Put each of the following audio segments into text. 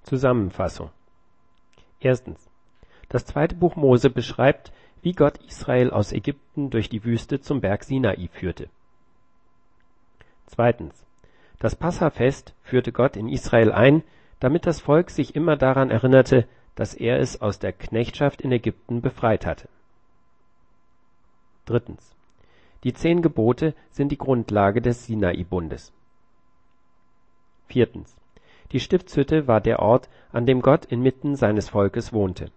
Zusammenfassung. Erstens. Das zweite Buch Mose beschreibt, wie Gott Israel aus Ägypten durch die Wüste zum Berg Sinai führte. Zweitens. Das Passafest führte Gott in Israel ein, damit das Volk sich immer daran erinnerte, dass er es aus der Knechtschaft in Ägypten befreit hatte. Drittens. Die 10 Gebote sind die Grundlage des Sinai-Bundes. Viertens. Die Stiftshütte war der Ort, an dem Gott inmitten seines Volkes wohnte.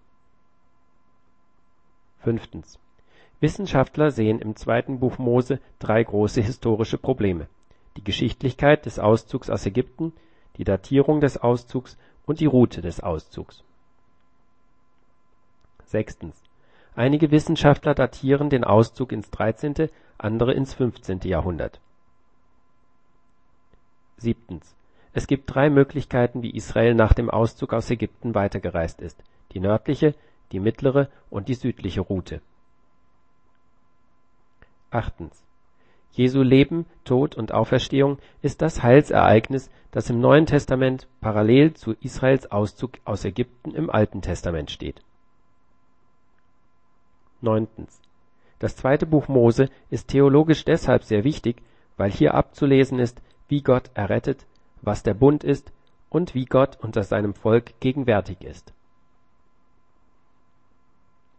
Fünftens. Wissenschaftler sehen im zweiten Buch Mose 3 große historische Probleme: die Geschichtlichkeit des Auszugs aus Ägypten, die Datierung des Auszugs und die Route des Auszugs. Sechstens. Einige Wissenschaftler datieren den Auszug ins 13., andere ins 15. Jahrhundert. Siebtens. Es gibt 3 Möglichkeiten, wie Israel nach dem Auszug aus Ägypten weitergereist ist: die nördliche, die mittlere und die südliche Route. Achtens. Jesu Leben, Tod und Auferstehung ist das Heilsereignis, das im Neuen Testament parallel zu Israels Auszug aus Ägypten im Alten Testament steht. Neuntens. Das zweite Buch Mose ist theologisch deshalb sehr wichtig, weil hier abzulesen ist, wie Gott errettet, was der Bund ist und wie Gott unter seinem Volk gegenwärtig ist.